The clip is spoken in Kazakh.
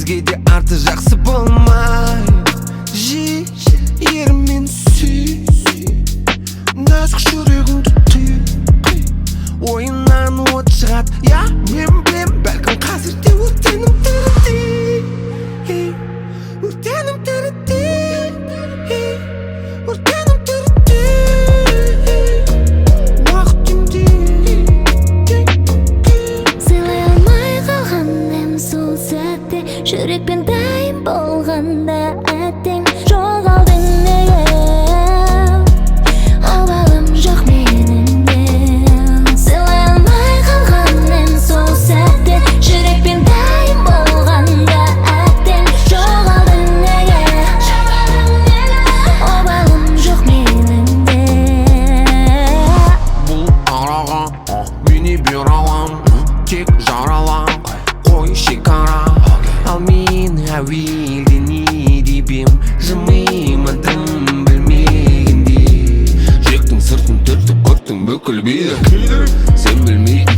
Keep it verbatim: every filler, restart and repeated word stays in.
өзгеде арты жақсы болмай жи ерімен сүй нәзік жүрегіңді түй ойыннан от шығады, я мен білем, бәлкім қазірде өртенім тірідей өртенім тірідей өртенім тірідей уақыт түндей сыйлай алмай қалғаным сол сәтте жүрекпен дайын болғанда әттең жоғалдың неге обалым жоқ менің де сыйлай алмай қалғаным сол сәтте жүрекпен дайын болғанда әттең жоғалдың неге обалым жоқ менің де бұл араға мені бер алам тек жаралам қой шекара ал мен әуелде не деп ем жымимадым білмегенде жүректің сыртын түртіп көрттің бүкіл билік сен білмейтін